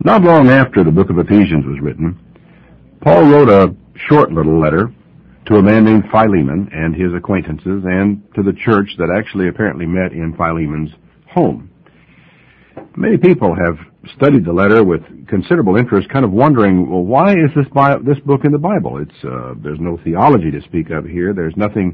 Not long after the book of Ephesians was written, Paul wrote a short little letter to a man named Philemon and his acquaintances, and to the church that actually apparently met in Philemon's home. Many people have studied the letter with considerable interest, kind of wondering, well, why is this book in the Bible? There's no theology to speak of here. There's nothing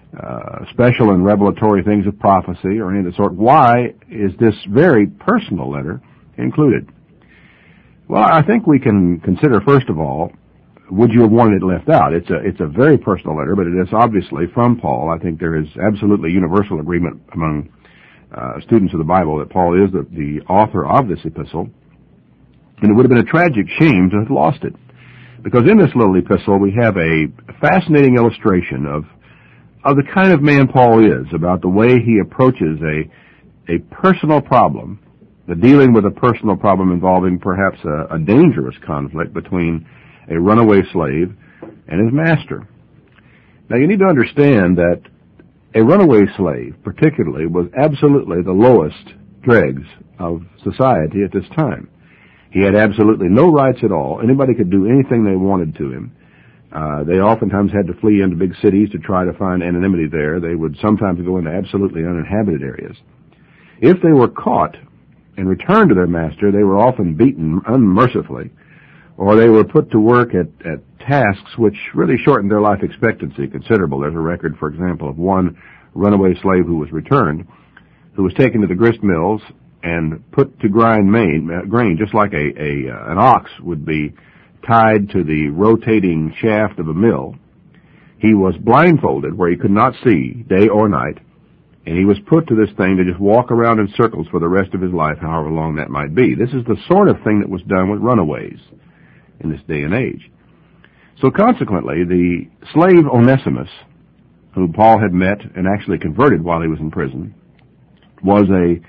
special and revelatory things of prophecy or any of the sort. Why is this very personal letter included? Well, I think we can consider, first of all, would you have wanted it left out? It's a very personal letter, but it is obviously from Paul. I think there is absolutely universal agreement among students of the Bible that Paul is the author of this epistle, and it would have been a tragic shame to have lost it. Because in this little epistle we have a fascinating illustration of the kind of man Paul is, about the way he approaches a personal problem, the dealing with a personal problem involving perhaps a dangerous conflict between a runaway slave and his master. Now you need to understand that a runaway slave, particularly, was absolutely the lowest dregs of society at this time. He had absolutely no rights at all. Anybody could do anything they wanted to him. They oftentimes had to flee into big cities to try to find anonymity there. They would sometimes go into absolutely uninhabited areas. If they were caught and returned to their master, they were often beaten unmercifully, or they were put to work at tasks which really shortened their life expectancy considerable. There's a record, for example, of one runaway slave who was returned, who was taken to the grist mills and put to grind grain, just like an ox would be tied to the rotating shaft of a mill. He was blindfolded where he could not see day or night, and he was put to this thing to just walk around in circles for the rest of his life, however long that might be. This is the sort of thing that was done with runaways in this day and age. So consequently, the slave Onesimus, who Paul had met and actually converted while he was in prison, was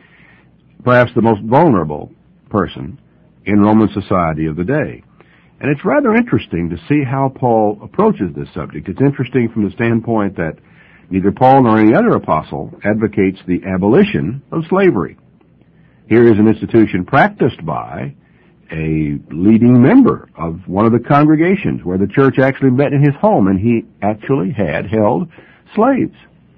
perhaps the most vulnerable person in Roman society of the day. And it's rather interesting to see how Paul approaches this subject. It's interesting from the standpoint that neither Paul nor any other apostle advocates the abolition of slavery. Here is an institution practiced by a leading member of one of the congregations where the church actually met in his home, and he actually had held slaves.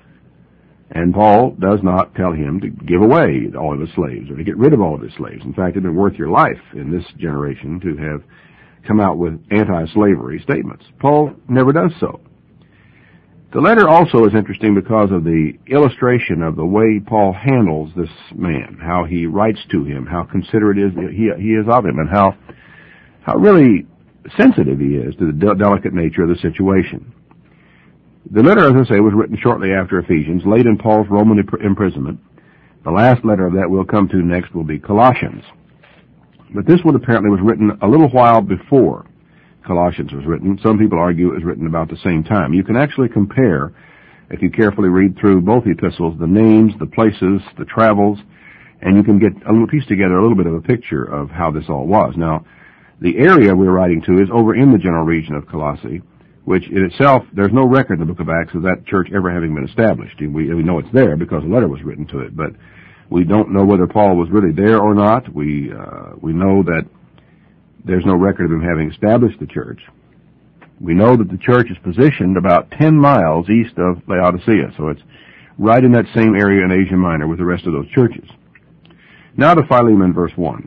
And Paul does not tell him to give away all of his slaves or to get rid of all of his slaves. In fact, it would have been worth your life in this generation to have come out with anti-slavery statements. Paul never does so. The letter also is interesting because of the illustration of the way Paul handles this man, how he writes to him, how considerate he is of him, and how really sensitive he is to the delicate nature of the situation. The letter, as I say, was written shortly after Ephesians, late in Paul's Roman imprisonment. The last letter of that we'll come to next will be Colossians. But this one apparently was written a little while before Colossians was written. Some people argue it was written about the same time. You can actually compare, if you carefully read through both epistles, the names, the places, the travels, and you can piece together a little bit of a picture of how this all was. Now, the area we're writing to is over in the general region of Colossae, which in itself, there's no record in the book of Acts of that church ever having been established. We know it's there because a letter was written to it, but we don't know whether Paul was really there or not. We know that there's no record of him having established the church. We know that the church is positioned about 10 miles east of Laodicea, so it's right in that same area in Asia Minor with the rest of those churches. Now to Philemon, verse 1.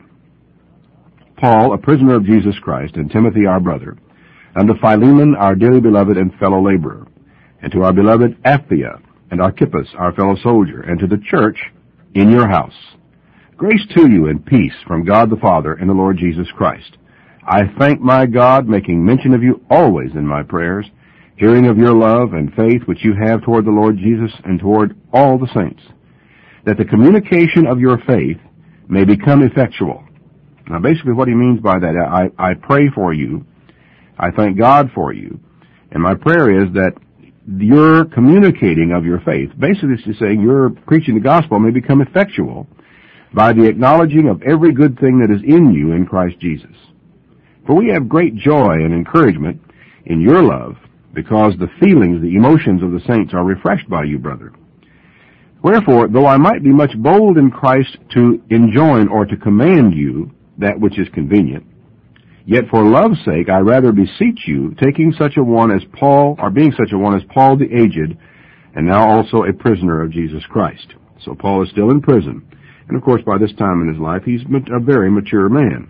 Paul, a prisoner of Jesus Christ, and Timothy our brother, unto Philemon our dearly beloved and fellow laborer, and to our beloved Apphia and Archippus our fellow soldier, and to the church in your house. Grace to you and peace from God the Father and the Lord Jesus Christ. I thank my God, making mention of you always in my prayers, hearing of your love and faith which you have toward the Lord Jesus and toward all the saints, that the communication of your faith may become effectual. Now basically what he means by that, I pray for you, I thank God for you, and my prayer is that your communicating of your faith, basically it's saying your preaching the gospel may become effectual by the acknowledging of every good thing that is in you in Christ Jesus. For we have great joy and encouragement in your love, because the feelings, the emotions of the saints are refreshed by you, brother. Wherefore, though I might be much bold in Christ to enjoin or to command you that which is convenient. Yet for love's sake I rather beseech you, taking such a one as Paul, or being such a one as Paul the aged, and now also a prisoner of Jesus Christ. So Paul is still in prison. And of course by this time in his life he's a very mature man.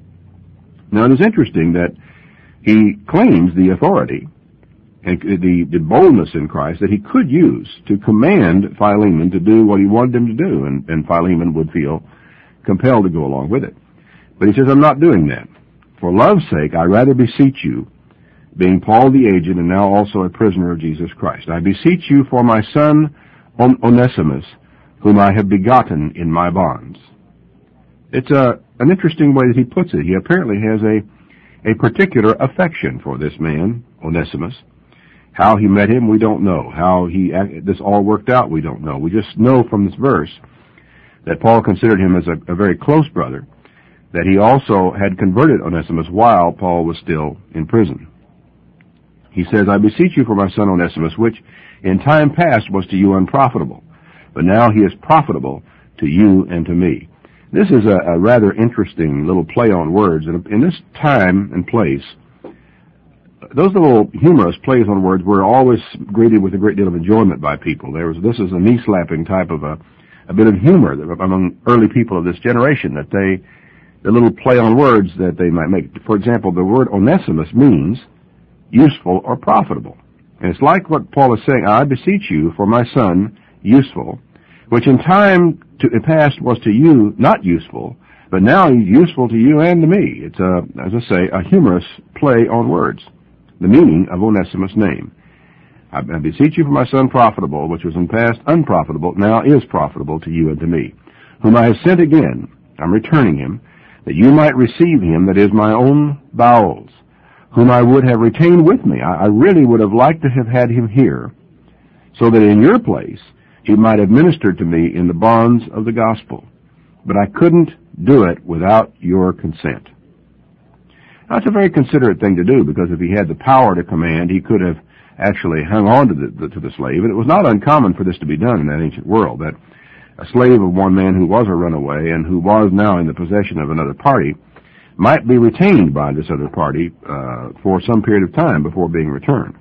Now it is interesting that he claims the authority and the boldness in Christ that he could use to command Philemon to do what he wanted him to do, and Philemon would feel compelled to go along with it. But he says, I'm not doing that. For love's sake, I rather beseech you, being Paul the aged and now also a prisoner of Jesus Christ, I beseech you for my son Onesimus, whom I have begotten in my bonds. It's an interesting way that he puts it. He apparently has a particular affection for this man, Onesimus. How he met him, we don't know. How this all worked out, we don't know. We just know from this verse that Paul considered him as a very close brother, that he also had converted Onesimus while Paul was still in prison. He says, I beseech you for my son Onesimus, which in time past was to you unprofitable, but now he is profitable to you and to me. This is a rather interesting little play on words. And in this time and place, those little humorous plays on words were always greeted with a great deal of enjoyment by people. This is a knee-slapping type of a bit of humor among early people of this generation, that the little play on words that they might make. For example, the word Onesimus means useful or profitable. And it's like what Paul is saying, I beseech you for my son, useful, which in time past was to you not useful, but now he's useful to you and to me. It's, as I say, a humorous play on words. The meaning of Onesimus' name. I beseech you for my son profitable, which was in past unprofitable, now is profitable to you and to me, whom I have sent again, I'm returning him, that you might receive him that is my own bowels, whom I would have retained with me. I really would have liked to have had him here, so that in your place he might have ministered to me in the bonds of the gospel. But I couldn't do it without your consent. That's a very considerate thing to do, because if he had the power to command, he could have actually hung on to the slave. And it was not uncommon for this to be done in that ancient world, that a slave of one man who was a runaway and who was now in the possession of another party might be retained by this other party for some period of time before being returned.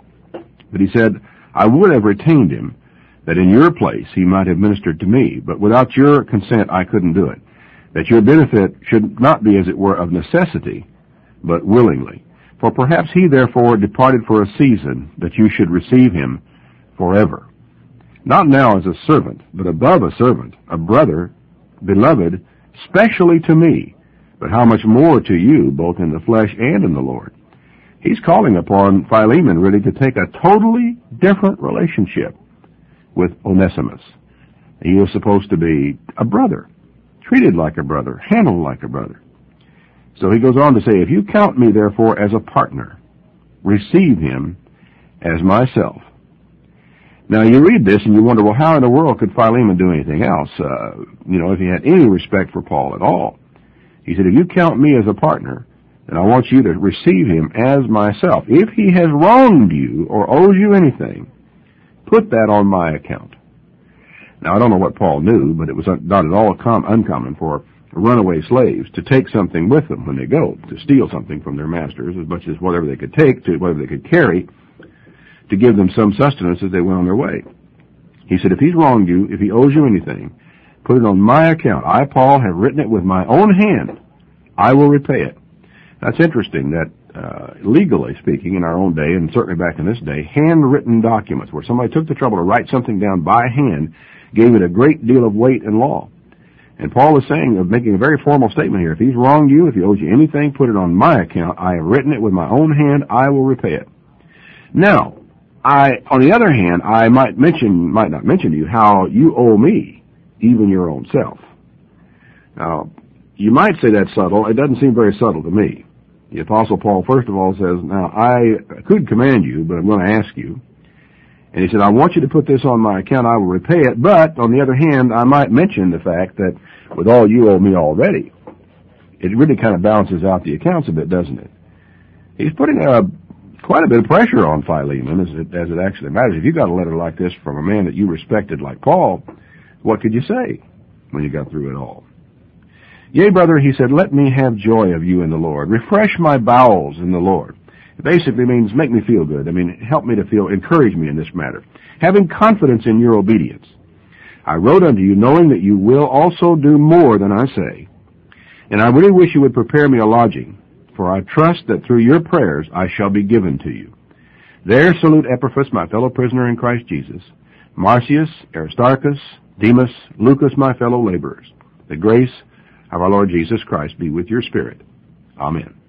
But he said, I would have retained him, that in your place he might have ministered to me, but without your consent I couldn't do it. That your benefit should not be, as it were, of necessity, but willingly. For perhaps he therefore departed for a season, that you should receive him forever. Not now as a servant, but above a servant, a brother, beloved, specially to me, but how much more to you, both in the flesh and in the Lord. He's calling upon Philemon really to take a totally different relationship with Onesimus. He was supposed to be a brother, treated like a brother, handled like a brother. So he goes on to say, if you count me therefore as a partner, receive him as myself. Now you read this and you wonder, well, how in the world could Philemon do anything else, if he had any respect for Paul at all? He said, if you count me as a partner, then I want you to receive him as myself. If he has wronged you or owes you anything, put that on my account. Now, I don't know what Paul knew, but it was not at all uncommon for runaway slaves to take something with them when they go, to steal something from their masters, as much as whatever they could take, to whatever they could carry, to give them some sustenance as they went on their way. He said, if he's wronged you, if he owes you anything, put it on my account. I, Paul, have written it with my own hand. I will repay it. That's interesting that, legally speaking, in our own day, and certainly back in this day, handwritten documents where somebody took the trouble to write something down by hand gave it a great deal of weight and law. And Paul is making a very formal statement here. If he's wronged you, if he owes you anything, put it on my account. I have written it with my own hand. I will repay it. Now, on the other hand, I might not mention to you how you owe me, even your own self. Now, you might say that's subtle. It doesn't seem very subtle to me. The Apostle Paul, first of all, says, now, I could command you, but I'm going to ask you. And he said, I want you to put this on my account. I will repay it. But, on the other hand, I might mention the fact that with all you owe me already, it really kind of balances out the accounts a bit, doesn't it? He's putting quite a bit of pressure on Philemon, as it actually matters. If you got a letter like this from a man that you respected like Paul, what could you say when you got through it all? Yea, brother, he said, let me have joy of you in the Lord. Refresh my bowels in the Lord. It basically means make me feel good. Help me to encourage me in this matter. Having confidence in your obedience. I wrote unto you, knowing that you will also do more than I say. And I really wish you would prepare me a lodging, for I trust that through your prayers I shall be given to you. There salute Epaphras, my fellow prisoner in Christ Jesus, Marcius, Aristarchus, Demas, Lucas, my fellow laborers. The grace of our Lord Jesus Christ be with your spirit. Amen.